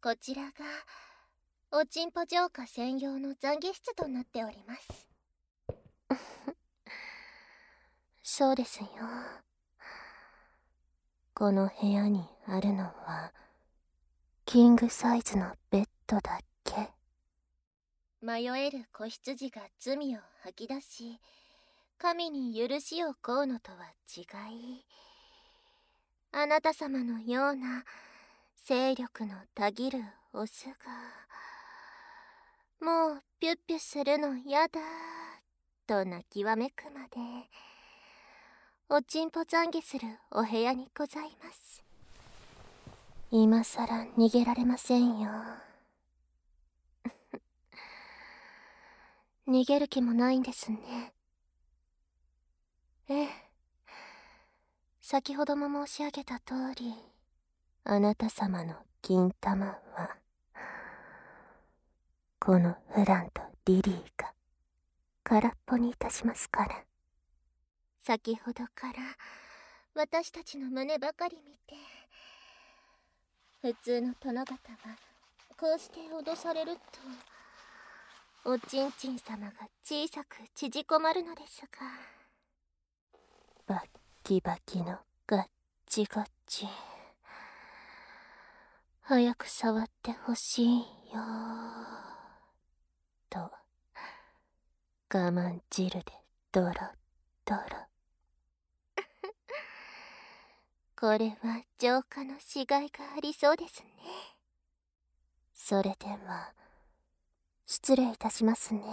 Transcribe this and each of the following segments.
こちらがおちんぽ浄化専用の懺悔室となっております。 そうですよ。この部屋にあるのはキングサイズのベッドだけ。 迷える子羊が罪を吐き出し、神に許しを請うのとは違い、あなた様のような勢力のたぎるオスが、もうピュッピュするのやだと泣きわめくまで、おちんぽ懺悔するお部屋にございます。 今さら逃げられませんよ。逃げる気もないんですね。ええ。先ほども申し上げた通り、あなた様の金玉は、このフランとリリーが空っぽにいたしますから。 先ほどから私たちの胸ばかり見て、普通の殿方はこうして脅されるとおちんちん様が小さく縮こまるのですが、 バッキバキのガッチガチ、早く触ってほしいよと我慢汁でドロドロ。 これは浄化のしがいがありそうですね。 それでは失礼いたしますね。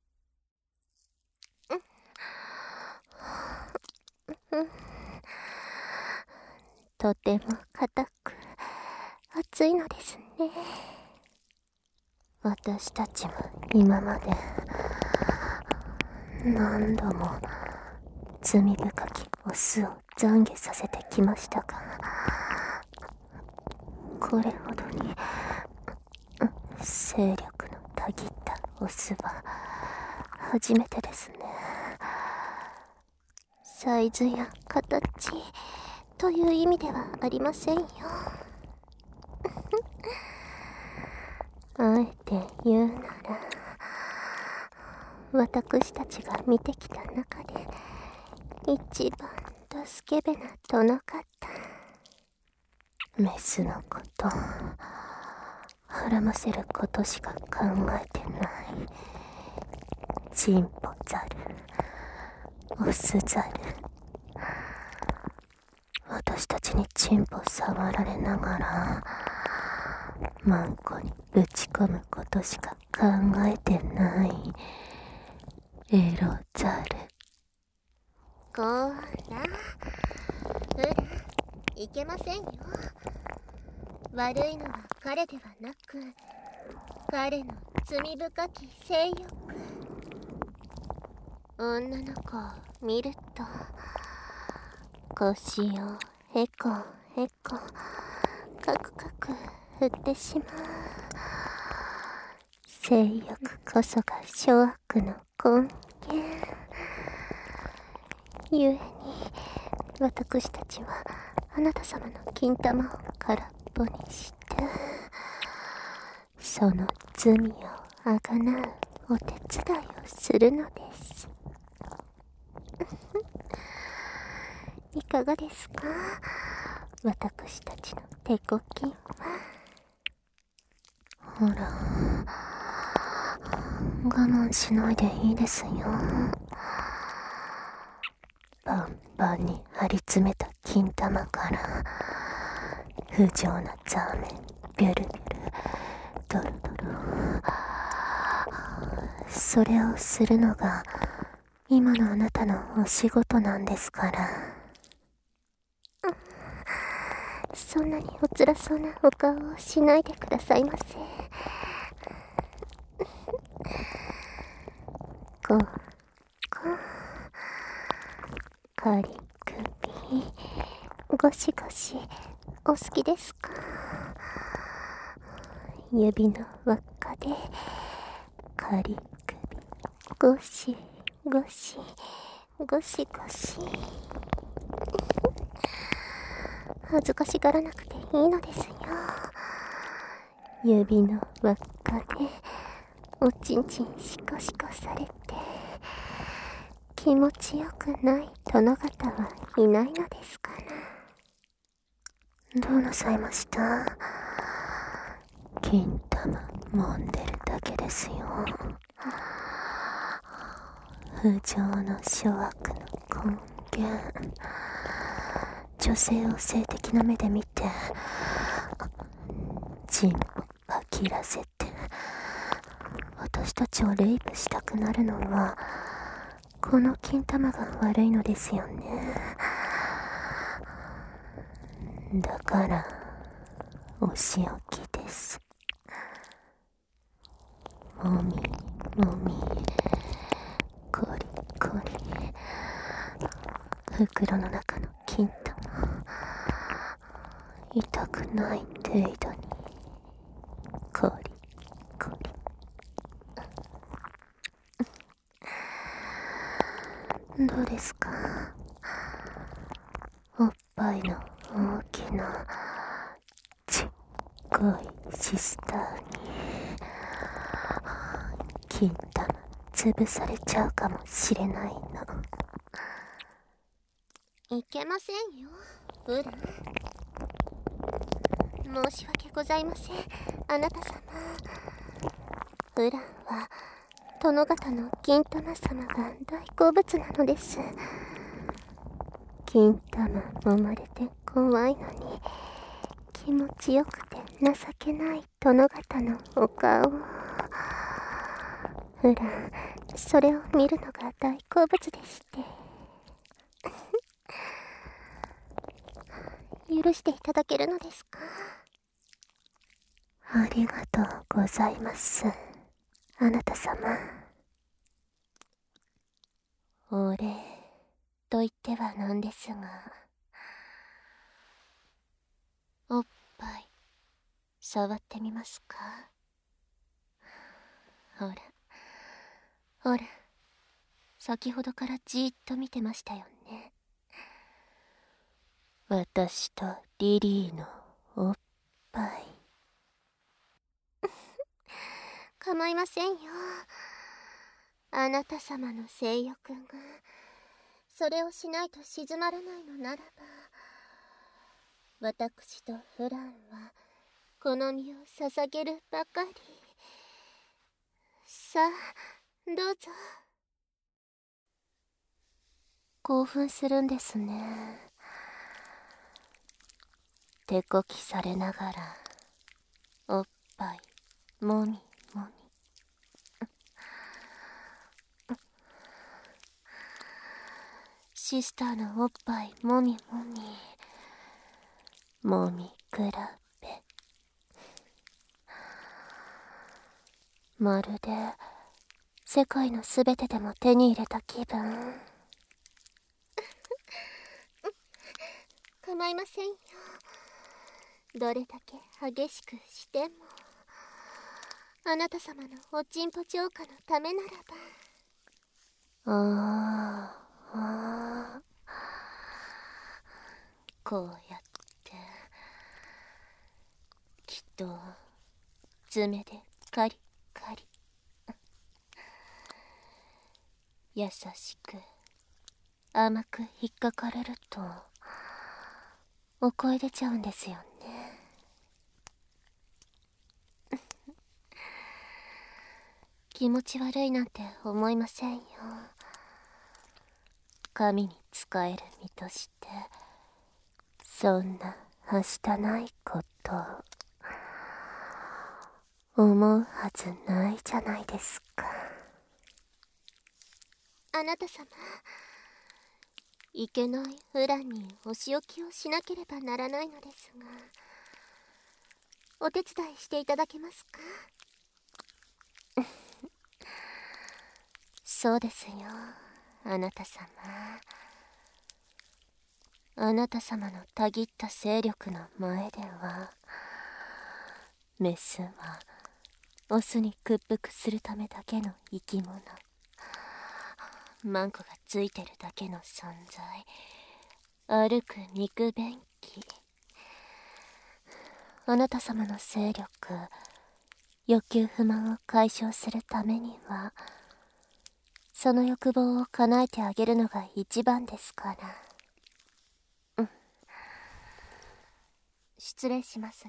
とても硬く熱いのですね。私たちは今まで何度も罪深きオスを懺悔させてきましたが、これほどに勢力のたぎったオスは初めてですね。サイズや形という意味ではありませんよ。あえて言うなら、私たちが見てきた中で一番とスケベな殿方。メスのこと、はらませることしか考えてないチンポザル、オスザル。私たちにチンポ触られながらマンコにぶち込むことしか考えてないエロザル。 こーら、ほら、いけませんよ。悪いのは彼ではなく、彼の罪深き性欲。女の子を見ると腰をへこへこカクカク振ってしまう。 性欲こそが諸悪の根源。 ゆえに私たちはあなた様の金玉を空っぽにして、 その罪をあがなうお手伝いをするのです。 いかがですか、私たちの手こきは。 ほら、我慢しないでいいですよ。パンパンに張り詰めた金玉から不浄なザーメンビュルビュルドロドロ。それをするのが今のあなたのお仕事なんですから。 そんなにおつらそうなお顔をしないでくださいませ。 こカリ首ゴシゴシお好きですか。 指の輪っかでカリ首ゴシゴシゴシゴシ。恥ずかしがらなくていいのですよ。 指の輪っかでおちんちんシコシコされて気持ちよくない殿方はいないのですから。どうなさいました？金玉揉んでるだけですよ。不浄の諸悪の根源、女性を性的な目で見てチンポパキらせて私たちをレイプしたくなるのはこの金玉が悪いのですよね。だからお仕置きです。もみもみコリコリ、袋の中の金玉痛くない程度にコリコリ。どうですか？おっぱいの大きなちっこいシスターに金玉潰されちゃうかもしれないの。 いけませんよ、ウラン。申し訳ございません、あなた様。ウランは殿方の金玉様が大好物なのです。 金玉揉まれて怖いのに気持ちよくて情けない殿方のお顔。ウラン、それを見るのが大好物でして許していただけるのですか？ ありがとうございます、あなた様。 お礼と言ってはなんですが、おっぱい触ってみますか？ほらほら、先ほどからじーっと見てましたよね。 私とリリーのおっぱい。 構いませんよ。あなた様の性欲がそれをしないと静まらないのならば、私とフランはこの身を捧げるばかり。さあどうぞ。 興奮するんですね。手こきされながらおっぱいもみもみ。シスターのおっぱいもみもみもみ比べ、まるで世界のすべてでも手に入れた気分。 構いませんよ。どれだけ激しくしてもあなた様のおちんぽ浄化のためならば。 こうやってきっと爪でカリカリ優しく甘く引っかかれるとお声出ちゃうんですよね。気持ち悪いなんて思いませんよ。神に仕える身としてそんなはしたないこと思うはずないじゃないですか。 あなた様、いけないフランにお仕置きをしなければならないのですが、お手伝いしていただけますか？ そうですよ、あなた様。あなた様のたぎった勢力の前ではメスはオスに屈服するためだけの生き物、マンコがついてるだけの存在、歩く肉便器。あなた様の勢力欲求不満を解消するためには、その欲望を叶えてあげるのが一番ですから。 失礼しますね。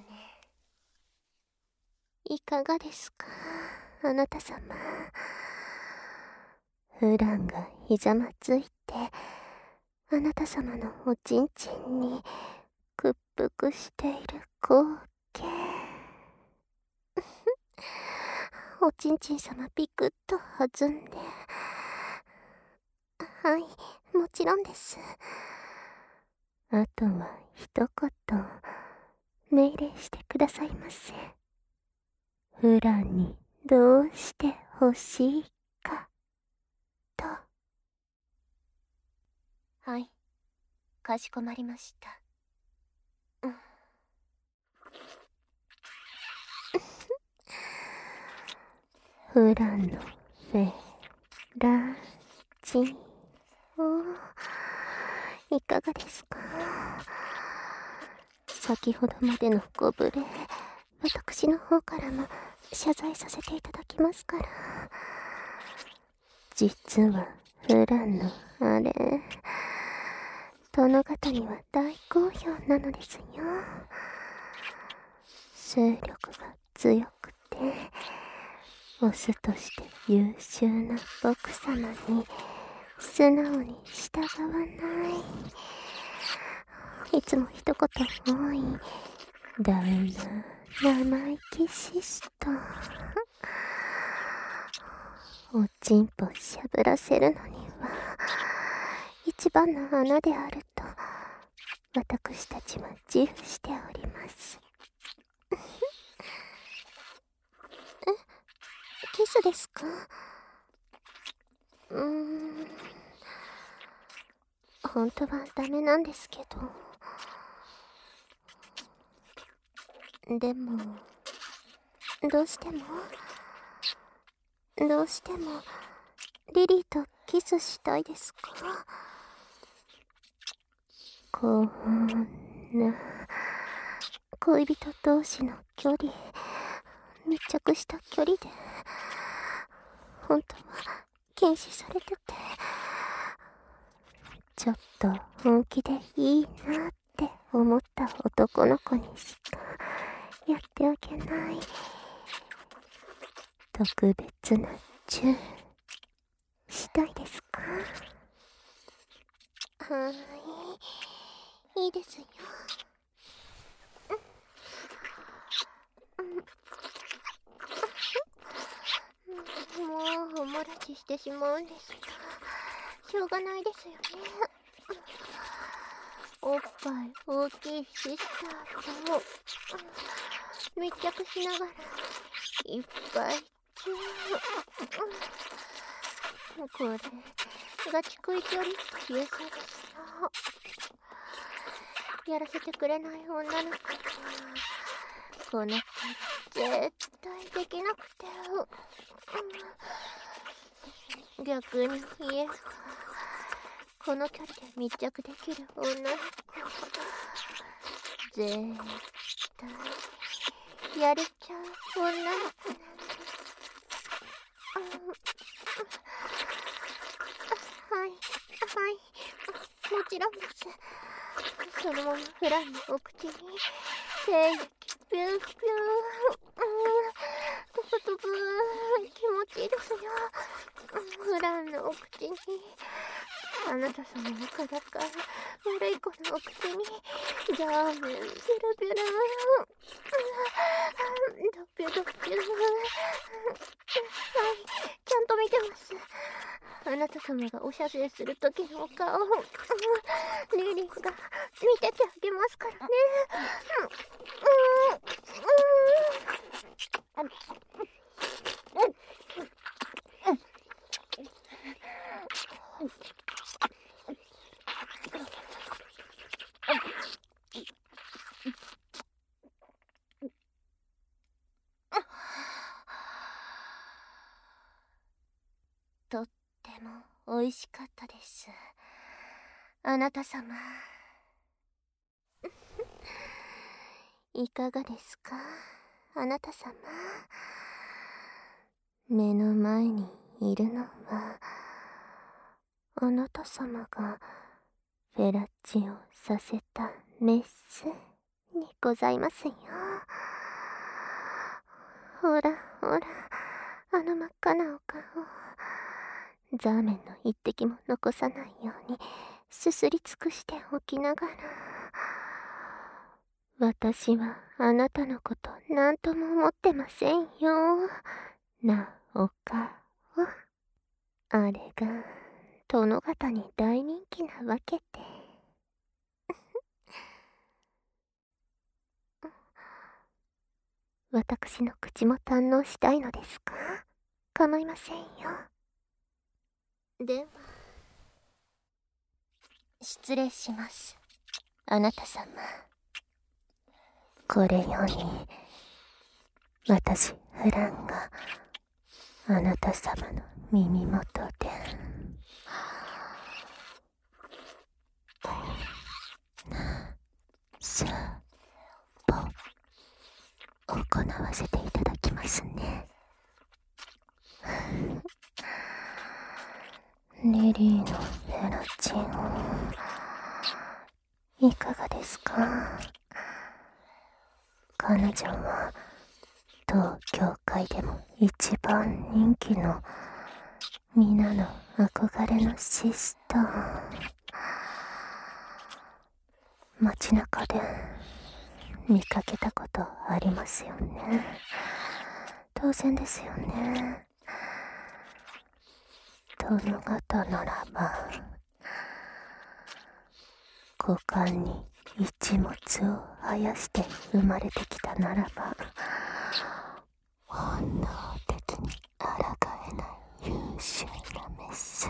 いかがですか、あなた様。フランがひざまずいて、あなた様のおちんちんに屈服している光景。おちんちん様ピクッと弾んで。はい、もちろんです。あとは一言命令してくださいませ。フランにどうして欲しいかと。 はい、かしこまりました。 フランのフェラチンをいかがですか。先ほどまでのご無礼、私の方からも謝罪させていただきますから。実はフランのあれ、殿方には大好評なのですよ。勢力が強くて、オスとして優秀な僕様に素直に従わない。いつも一言多いダウな生意気シスト。おちんぽしゃぶらせるのには一番の穴であると私たちは自負しております。キスですか？本当はダメなんですけど。でも、どうしてもリリーとキスしたいですか？こんな恋人同士の距離、密着した距離で本当は禁止されてて、ちょっと本気でいいなって思った男の子にしかやってあげない特別なチューしたいですか？はーい、いいですよ。もうおもらししてしまうんですが、しょうがないですよね。おっぱい大きいシスターと密着しながらいっぱいチュー。これガチ恋距離消えそうですよ。やらせてくれない女の子はこの距離絶対できなくて、逆に言えばこの距離で密着できる女の子絶対やれちゃう女の子なんです。はいはい、もちろんです。そのままフランのお口に精液ピューピュー、飛ぶ気持ちいいですよ。フランのお口にあなた様の体から悪い子のお口にジャーメンピュルピュルドピュドピュル。はい、ちゃんと見てます。あなた様がおしゃべりする時のお顔、リリーが見ててあげますからね。とっても美味しかったです、あなた様。いかがですか、あなた様。 目の前にいるのは、あなた様がフェラッチをさせたメスにございますよ。ほらほら、あの真っ赤なお顔。ザーメンの一滴も残さないようにすすり尽くしておきながら、私はあなたのことなんとも思ってませんよ。なお顔。あれが殿方に大人気なわけで。私の口も堪能したいのですか？構いませんよ。 では失礼します、あなた様。 これより私フランがあなた様の耳元でさあ行わせていただきますね。リリーのフェラチン、いかがですか？彼女は当教会でも一番人気の皆の憧れのシスター。街中で見かけたことありますよね。当然ですよね。殿方ならば股間に一物を生やして生まれてきたならば本能的に抗えない優秀なメス。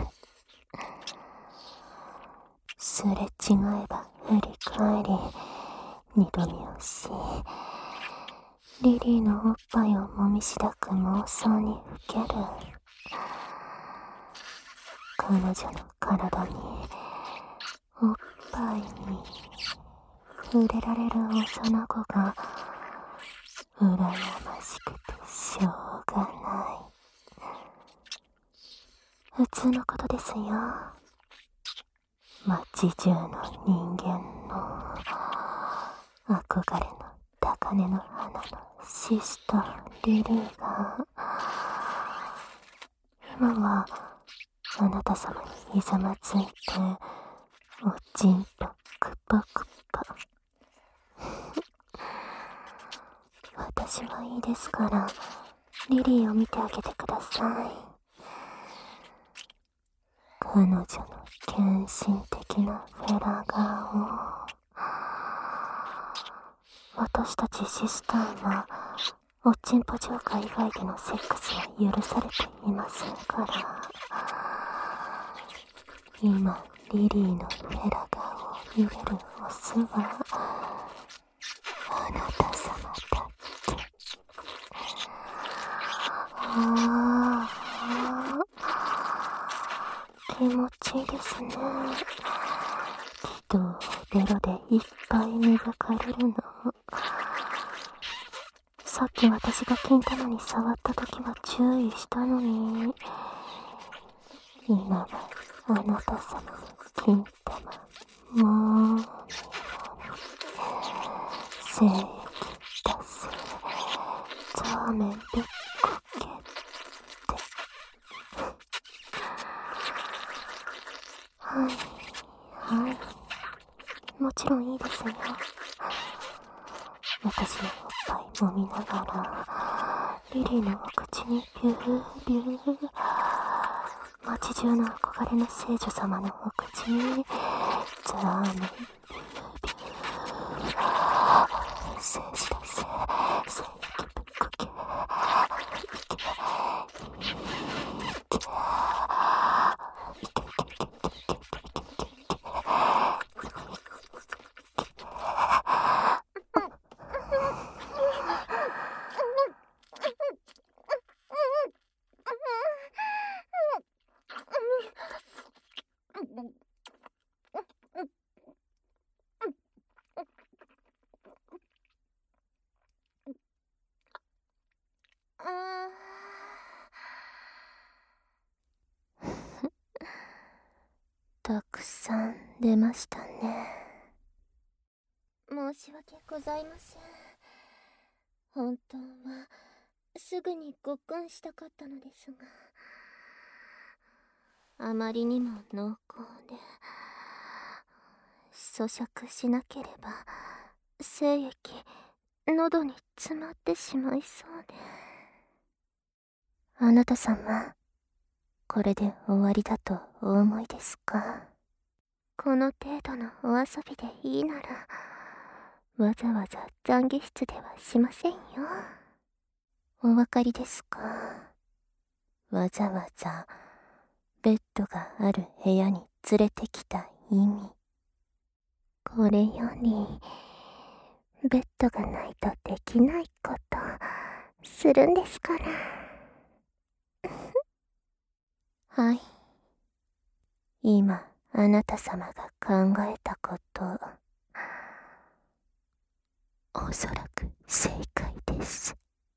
すれ違えば振り返り二度見をし、リリーのおっぱいをもみしだく妄想にふける。彼女の体におっぱいに触れられる幼子が羨ましくてしょうがない。普通のことですよ。街中の人間の憧れの高嶺の花のシスターリリーが今はあなた様にひざまついておちんぽくぱくぱ私はいいですからリリーを見てあげてください。彼女の献身的なフェラガを。私たちシスターはおっちんぽ浄化以外でのセックスは許されていませんから。今リリーのフェラガを入れるオスはあなた様だって。気持ちいいですね。気道をベロでいっぱい磨かれるの。さっき私が金玉に触った時は注意したのに、今はあなた様の金玉もう精液出せザーメンぶっこけってはいはい、もちろんいいですよ。私のおっぱい揉みながらリリーのお口にビュービュー、街中の憧れの聖女様のお口にザーメンビュービュー、精子出せ精液ぶっこけたくさん出ましたね。 申し訳ございません。本当はすぐにごっくんしたかったのですが、あまりにも濃厚で咀嚼しなければ精液喉に詰まってしまいそうで。 あなた様、これで終わりだとお思いですか？ この程度のお遊びでいいなら、わざわざ懺悔室ではしませんよ。 お分かりですか？わざわざベッドがある部屋に連れてきた意味。 これよりベッドがないとできないことするんですから。 はい。今あなた様が考えたこと、おそらく正解です。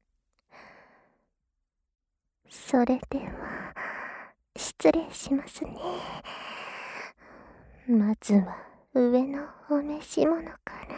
それでは失礼しますね。まずは上のお召し物から。